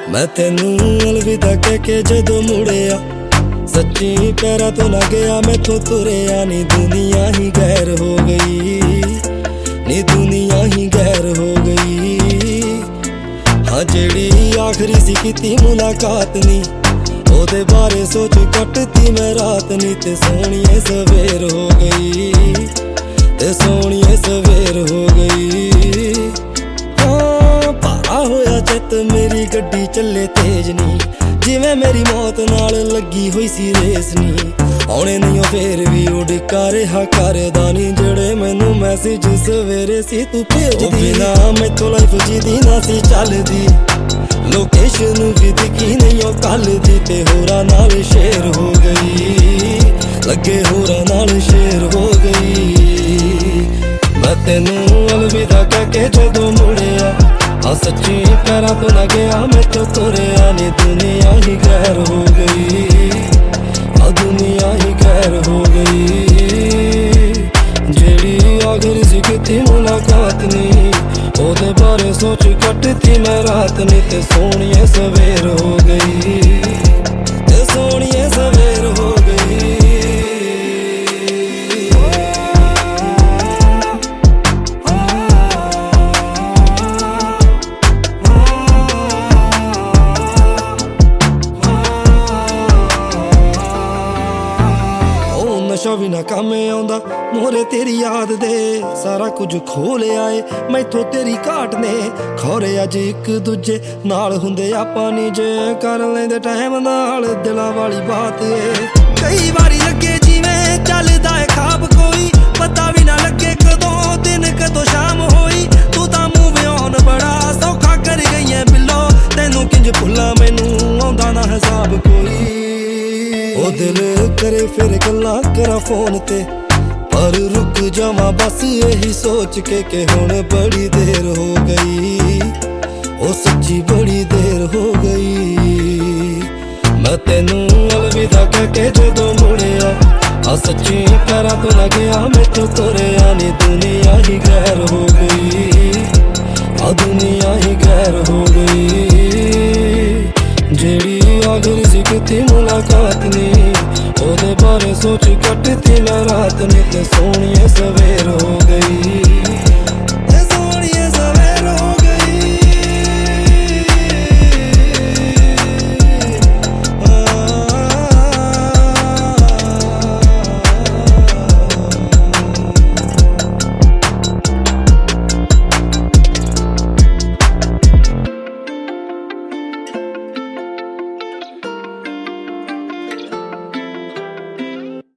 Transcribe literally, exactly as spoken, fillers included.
मैं तेनू अलविदा कह के जदों मुड़िया सच्ची पैरां तो ना गया मैथों तुरिया नी दुनिया ही गैर हो गई, नी दुनिया ही गैर हो गई। हाँ जेड़ी आखरी सी कीती मुलाकात नी ओदे बारे सोच कटती मैं रात नी ते सोहणिए सवेर हो गई, ते सोहणिए सवेर हो गई। हाँ भारा होया चित मेरी गड्डी चले तेज नी जिवें मेरी मौत नाल लगी हुई सी रेस नी। आने नहीं फेर भी उड़का रहा करदा नी जेड़े मैनू मैसेज सवेरे सी तू भेजदी। बिना मैथों लाइफ जीदी ना सी चलदी, लोकेशन भी दिखी नहीं ओ कल दी ते होरां नाल शेर हो गई, लगे होरां नाल शेर हो गई। मैं तेनू अलविदा कह के जदों मुड़िया हाँ सच्ची पैरां तो ना गया मैथों तुरिया नी दुनिया ही गैर हो गई, हाँ दुनिया ही गैर हो गई। जेड़ी आखिरी सी कीती मुलाकात नी ओदे बारे सोच कटती मैं रात नी ते सोहणिए सवेर हो गई, ते सोहणिए सवेर हो गई। नशा भी ना काम आउंदा मोरे तेरी याद दे सारा कुछ खो लिया है मैथों तेरी घाट ने। खौरे अज एक दूजे नाल हुंदे आपां नी जे कर लैंदे टाइम नाल दिलां वाली बात है। कई बारी लगे जिवें चलदा है खाब कोई पता भी ना लगे कदों दिन कदों शाम होई। तू तां मूव ऑन बड़ा सौखा कर गई है बिल्लो तैनू किंज भुल्लां मैनू आउंदा ना हिसाब कोई। ओ दिल करे फिर गल्लां करा फोन ते पर रुक जावां बस यही सोच के कि हुण बड़ी देर हो गई, ओ सच्ची बड़ी देर हो गई। मैं तेनू अलविदा कह के जदों मुड़िया हाँ सच्ची पैरां तो ना गया मैथों तुरिया नी दुनिया ही गैर हो गई, हाँ दुनिया ही गैर हो गई। जेड़ी आखिरी सी कीती मुलाकात नी ओदे बारे सोच कटती मैं रात नी ते सोहणिए सवेर हो गई।